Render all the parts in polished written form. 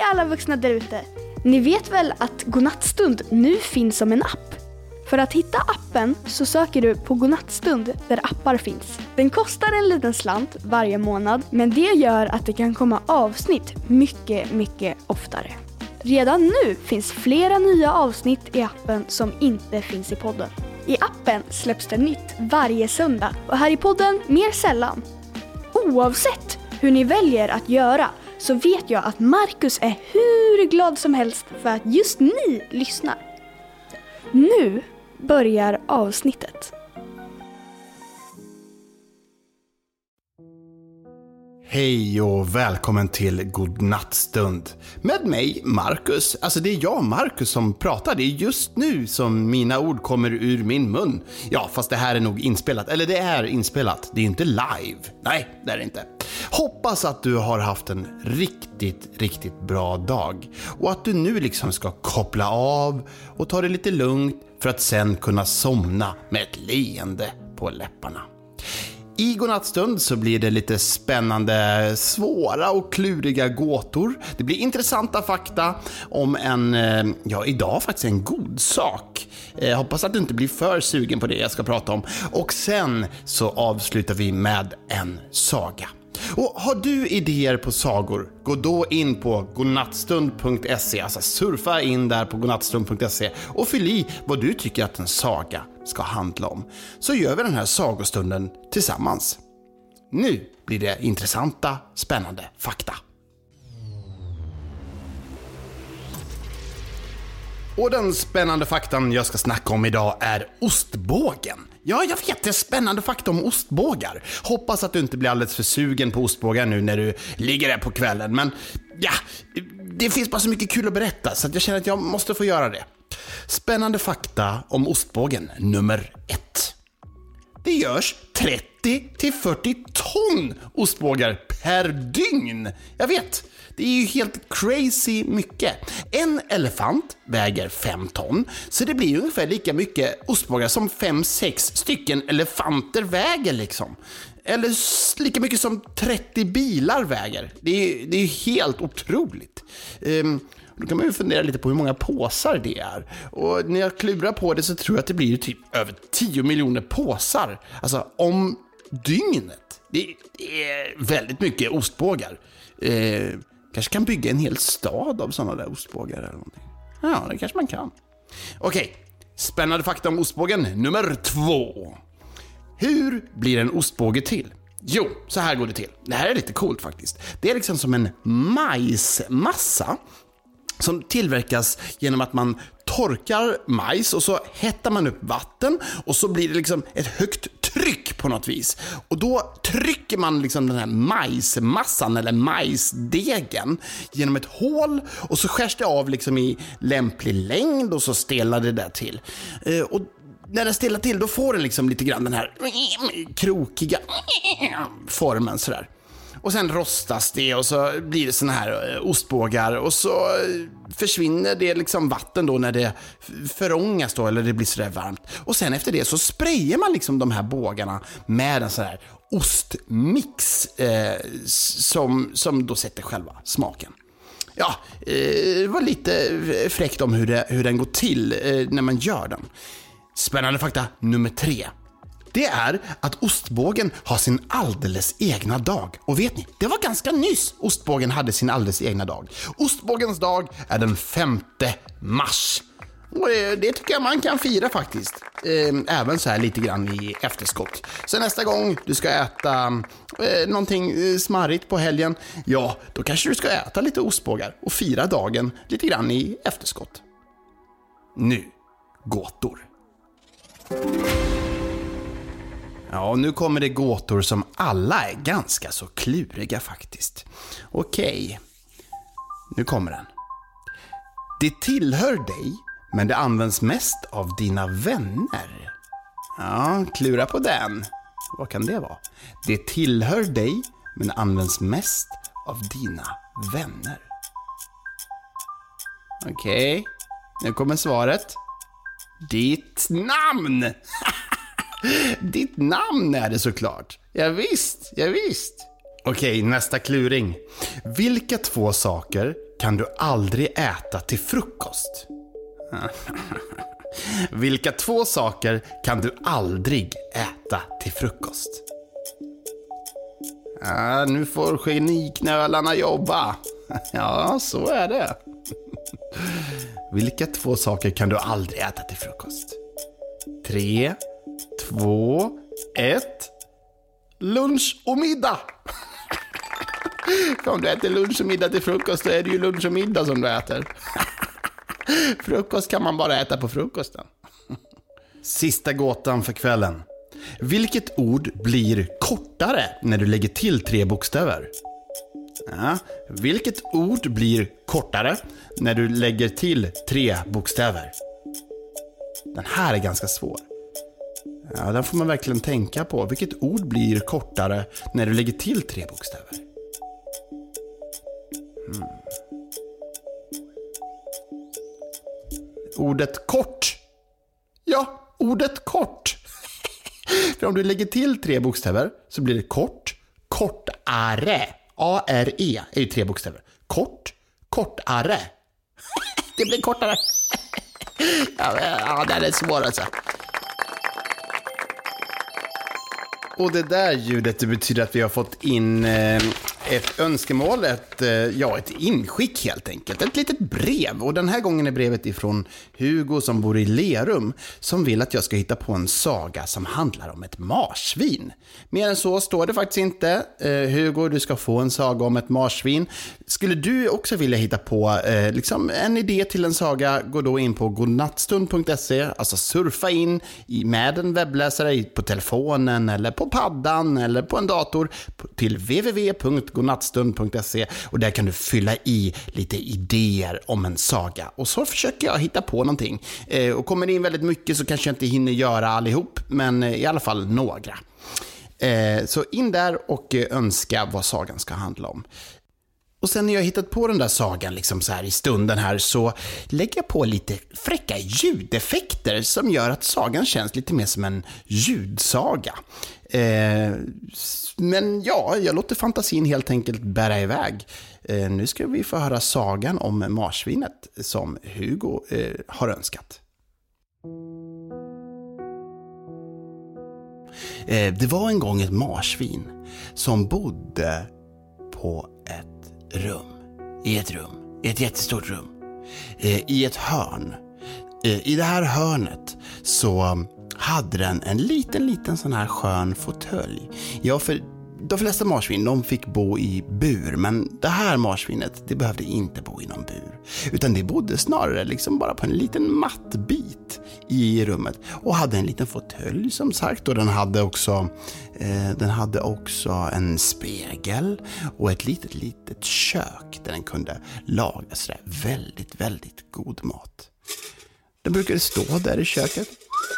alla vuxna där ute. Ni vet väl att Godnattstund nu finns som en app? För att hitta appen så söker du på Godnattstund där appar finns. Den kostar en liten slant varje månad, men det gör att det kan komma avsnitt mycket oftare. Redan nu finns flera nya avsnitt i appen som inte finns i podden. I appen släpps det nytt varje söndag och här i podden mer sällan. Oavsett hur ni väljer att göra så vet jag att Marcus är hur glad som helst för att just ni lyssnar. Nu börjar avsnittet. Hej och välkommen till Godnattstund. Med mig, Marcus. Alltså det är jag, Marcus, som pratar. Det är just nu som mina ord kommer ur min mun. Ja, fast det här är nog inspelat. Eller det är inspelat. Det är inte live. Nej, det är det inte. Hoppas att du har haft en riktigt bra dag. Och att du nu liksom ska koppla av och ta det lite lugnt för att sen kunna somna med ett leende på läpparna. I Godnattstund så blir det lite spännande, svåra och kluriga gåtor. Det blir intressanta fakta om idag faktiskt en god sak. Hoppas att du inte blir för sugen på det jag ska prata om. Och sen så avslutar vi med en saga. Och har du idéer på sagor, gå då in på godnattstund.se, alltså surfa in där på godnattstund.se och fyll i vad du tycker att en saga ska handla om. Så gör vi den här sagostunden tillsammans. Nu blir det intressanta, spännande fakta. Och den spännande faktan jag ska snacka om idag är ostbågen. Ja, jag vet, det är spännande fakta om ostbågar. Hoppas att du inte blir alldeles för sugen på ostbågar nu när du ligger där på kvällen. Men ja, det finns bara så mycket kul att berätta så att jag känner att jag måste få göra det. Spännande fakta om ostbågen nummer 1. Det görs 30-40 ton ostbågar per dygn. Jag vet, det är ju helt crazy mycket. En elefant väger 5 ton, så det blir ungefär lika mycket ostbågar som 5-6 stycken elefanter väger liksom. Eller lika mycket som 30 bilar väger. Det är helt otroligt. Då kan man ju fundera lite på hur många påsar det är. Och när jag klurar på det så tror jag att det blir typ över 10 miljoner påsar. Alltså om dygnet. Det är väldigt mycket ostbågar. Kanske kan bygga en hel stad av sådana där ostbågar eller någonting. Ja, det kanske man kan. Okej, spännande fakta om ostbågen nummer 2. Hur blir en ostbåge till? Jo, så här går det till. Det här är lite coolt faktiskt. Det är liksom som en majsmassa som tillverkas genom att man torkar majs och så hettar man upp vatten och så blir det liksom ett högt tryck på något vis. Och då trycker man liksom den här majsmassan eller majsdegen genom ett hål och så skärs det av liksom i lämplig längd och så stelnar det där till. Och när det stelnar till då får den liksom lite grann den här krokiga formen sådär. Och sen rostas det och så blir det såna här ostbågar och så försvinner det liksom vatten då när det förångas då eller det blir sådär varmt. Och sen efter det så sprayar man liksom de här bågarna med en sån här ostmix som då sätter själva smaken. Ja, det var lite fräckt om hur den går till när man gör den. Spännande fakta nummer 3. Det är att ostbågen har sin alldeles egna dag. Och vet ni, det var ganska nyss ostbågen hade sin alldeles egna dag. Ostbågens dag är den 5 mars. Och det tycker jag man kan fira faktiskt. Även så här lite grann i efterskott. Så nästa gång du ska äta någonting smarrigt på helgen, ja, då kanske du ska äta lite ostbågar och fira dagen lite grann i efterskott. Nu, gåtor. Ja, nu kommer det gåtor som alla är ganska så kluriga faktiskt. Okej, nu kommer den. Det tillhör dig, men det används mest av dina vänner. Ja, klura på den. Vad kan det vara? Det tillhör dig, men används mest av dina vänner. Okej, nu kommer svaret. Ditt namn! Ditt namn är det såklart. Ja visst. Okej, nästa kluring. Vilka 2 saker kan du aldrig äta till frukost? Vilka 2 saker kan du aldrig äta till frukost? Nu får geniknölarna jobba. Ja, så är det. Vilka 2 saker kan du aldrig äta till frukost? 3, 2, 1. Lunch och middag. Om du äter lunch och middag till frukost, då är det ju lunch och middag som du äter. Frukost kan man bara äta på frukosten. Sista gåtan för kvällen. Vilket ord blir kortare när du lägger till 3 bokstäver? Ja, vilket ord blir kortare när du lägger till 3 bokstäver? Den här är ganska svår. Ja, den får man verkligen tänka på. Vilket ord blir kortare när du lägger till 3 bokstäver? Ordet kort. Ja, ordet kort. För om du lägger till 3 bokstäver så blir det kort, kortare. A-R-E är ju 3 bokstäver. Kort, kortare. Det blir kortare. Ja, det är svårt alltså. Och det där ljudet, det betyder att vi har fått in ett önskemål, ett inskick helt enkelt. Ett litet brev. Och den här gången är brevet ifrån Hugo som bor i Lerum, som vill att jag ska hitta på en saga som handlar om ett marsvin. Mer än så står det faktiskt inte. Hugo, du ska få en saga om ett marsvin. Skulle du också vilja hitta på en idé till en saga, gå då in på godnattstund.se, alltså surfa in med en webbläsare på telefonen eller på paddan eller på en dator till www.godnattstund.se, och där kan du fylla i lite idéer om en saga. Och så försöker jag hitta på någonting. Och kommer det in väldigt mycket så kanske jag inte hinner göra allihop, men i alla fall några. Så in där och önska vad sagan ska handla om. Och sen när jag har hittat på den där sagan liksom så här i stunden här, så lägger jag på lite fräcka ljudeffekter som gör att sagan känns lite mer som en ljudsaga. Men ja, jag låter fantasin helt enkelt bära iväg. Nu ska vi få höra sagan om marsvinet som Hugo har önskat. Det var en gång ett marsvin som bodde på ett ett jättestort rum, i ett hörn. I det här hörnet så hade den en liten sån här skön fåtölj. Ja, för de flesta marsvin, de fick bo i bur, men det här marsvinet, det behövde inte bo i någon bur, utan det bodde snarare liksom bara på en liten mattbit i rummet och hade en liten fåtölj som sagt, och den hade också en spegel och ett litet kök där den kunde laga sådär väldigt, väldigt god mat. Den brukade stå där i köket.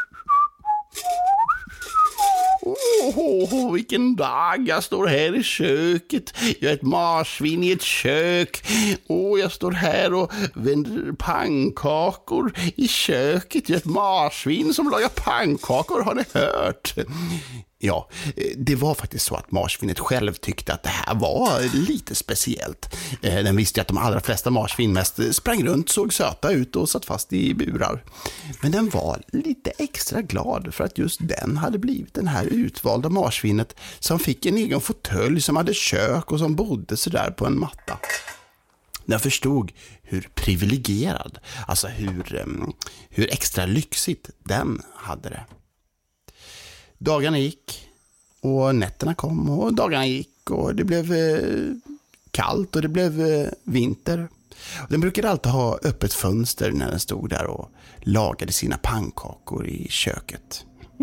Vilken dag, jag står här i köket. Jag är ett marsvin i ett kök. Jag står här och vänder pannkakor i köket. Jag är ett marsvin som lagar pannkakor, har ni hört? Ja, det var faktiskt så att marsvinet själv tyckte att det här var lite speciellt. Den visste att de allra flesta marsvin mest sprang runt, såg söta ut och satt fast i burar. Men den var lite extra glad för att just den hade blivit den här utvalda marsvinet som fick en egen fåtölj, som hade kök och som bodde så där på en matta. Den förstod hur privilegierad, alltså hur extra lyxigt den hade det. Dagarna gick och nätterna kom och dagarna gick och det blev kallt och det blev vinter. Den brukade alltid ha öppet fönster när den stod där och lagade sina pannkakor i köket.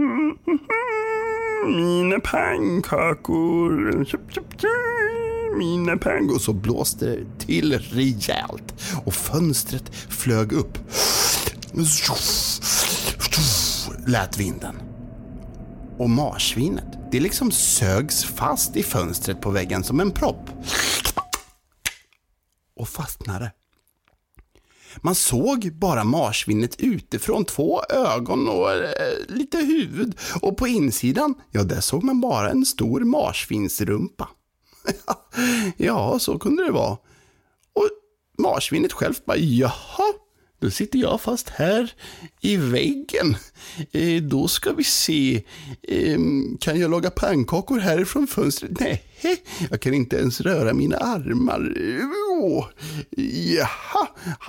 Mina pannkakor, mina pannkakor. Och så blåste det till rejält och fönstret flög upp. Lät vinden. Och marsvinet, det liksom sögs fast i fönstret på väggen som en propp. Och fastnade. Man såg bara marsvinet utifrån, 2 ögon och lite huvud. Och på insidan, ja, där såg man bara en stor marsvinsrumpa. Ja, så kunde det vara. Och marsvinet själv bara, jaha, då sitter jag fast här i väggen. Då ska vi se, kan jag laga pannkakor härifrån fönstret? Nej, jag kan inte ens röra mina armar. Jaha,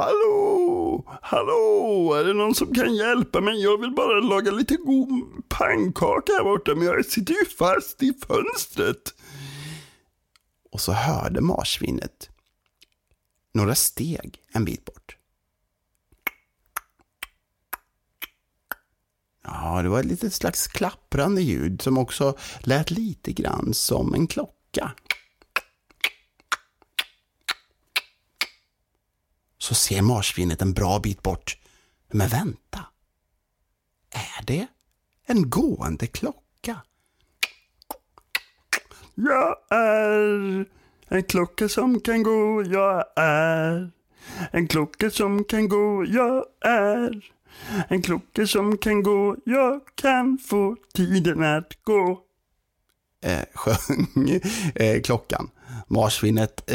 hallå, är det någon som kan hjälpa mig? Jag vill bara laga lite god pannkaka här borta, men jag sitter ju fast i fönstret. Och så hörde marsvinet några steg en bit bort. Ja, det var ett litet slags klapprande ljud som också lät lite grann som en klocka. Så ser marsvinet en bra bit bort. Men vänta. Är det en gående klocka? Jag är en klocka som kan gå. Jag är en klocka som kan gå. Jag är en klocka som kan gå. Jag kan få tiden att gå. Sjöng klockan. Marsvinet,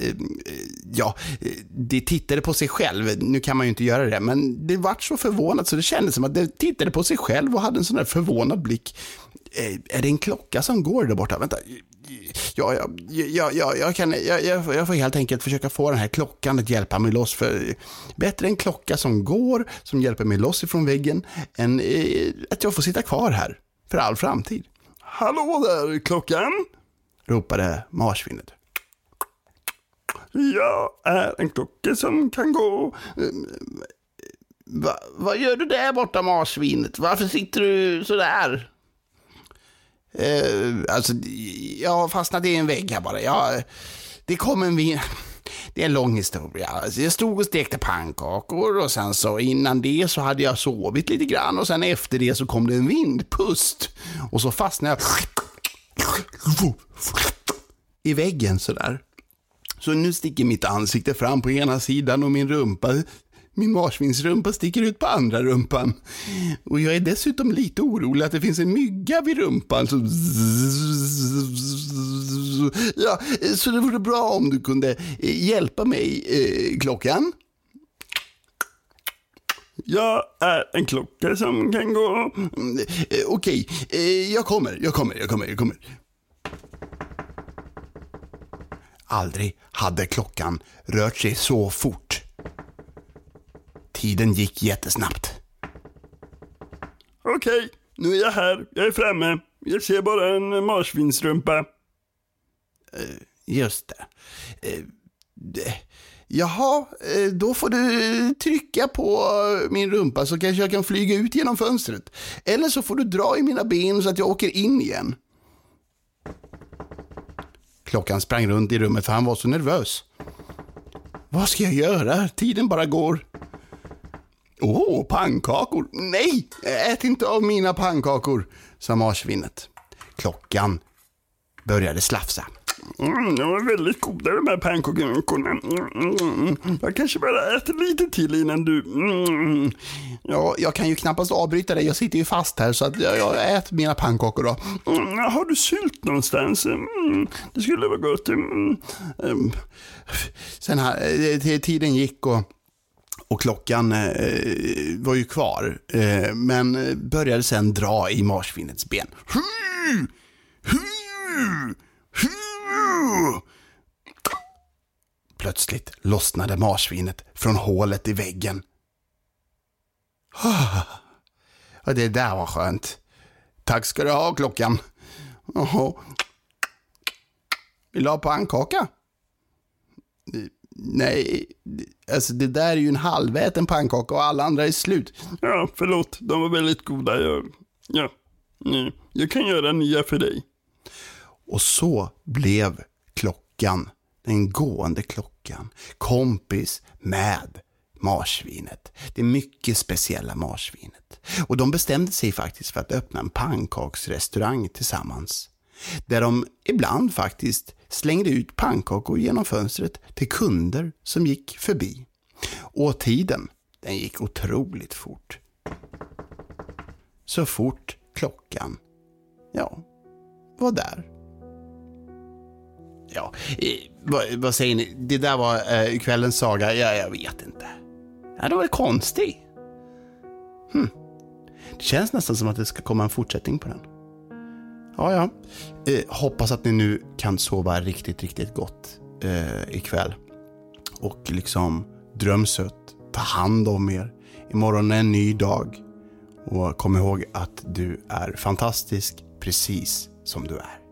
det tittade på sig själv. Nu kan man ju inte göra det, men det var så förvånat så det kändes som att det tittade på sig själv och hade en sån där förvånad blick. Är det en klocka som går där borta? Vänta. Jag får helt enkelt försöka få den här klockan att hjälpa mig loss, för bättre en klocka som går, som hjälper mig loss ifrån väggen, än att jag får sitta kvar här för all framtid. Hallå där, klockan! Ropade marsvinet. Jag är en klocka som kan gå. Vad gör du där borta, marsvinet? Varför sitter du så där? Alltså, jag har fastnat i en vägg här bara. Det kom en vind. Det är en lång historia. Alltså, jag stod och stekte pannkakor och sen så innan det så hade jag sovit lite grann och sen efter det så kom det en vindpust och så fastnade jag i väggen så där. Så nu sticker mitt ansikte fram på ena sidan och min marsvinsrumpa sticker ut på andra rumpan. Och jag är dessutom lite orolig att det finns en mygga vid rumpan. Så det vore bra om du kunde hjälpa mig, klockan. Jag är en klocka som kan gå. Okej, jag kommer. Aldrig hade klockan rört sig så fort. Tiden gick jättesnabbt. Okej, nu är jag här. Jag är framme. Jag ser bara en marsvinsrumpa. Just det. Jaha, då får du trycka på min rumpa så kanske jag kan flyga ut genom fönstret. Eller så får du dra i mina ben så att jag åker in igen. Klockan sprang runt i rummet för han var så nervös. Vad ska jag göra? Tiden bara går. Pannkakor. Nej, ät inte av mina pannkakor, sa marsvinet. Klockan började slafsa. Det var väldigt goda de här pannkakorna. Jag kanske bara äter lite till innan du... Ja, jag kan ju knappast avbryta dig. Jag sitter ju fast här så att jag äter mina pannkakor då. Har du sylt någonstans? Det skulle vara gott. Sen här, tiden gick och klockan var ju kvar. Men började sen dra i marsvinets ben. Plötsligt lossnade marsvinet från hålet i väggen. Och det där var skönt. Tack ska du ha, klockan. Vill du ha pannkaka? Nej, alltså det där är ju en halväten pannkaka och alla andra är slut. Ja, förlåt. De var väldigt goda. Jag kan göra nya för dig. Och så blev klockan, den gående klockan, kompis med marsvinet. Det mycket speciella marsvinet. Och de bestämde sig faktiskt för att öppna en pannkaksrestaurang tillsammans. Där de ibland faktiskt slängde ut pannkakor genom fönstret till kunder som gick förbi. Och tiden, den gick otroligt fort. Så fort klockan, var där. Ja, vad säger ni? Det där var kvällens saga. Jag vet inte. Ja, det var konstigt. Det känns nästan som att det ska komma en fortsättning på den. Ja. Hoppas att ni nu kan sova riktigt, riktigt gott ikväll. Och liksom dröm sött. Ta hand om er. Imorgon är en ny dag. Och kom ihåg att du är fantastisk precis som du är.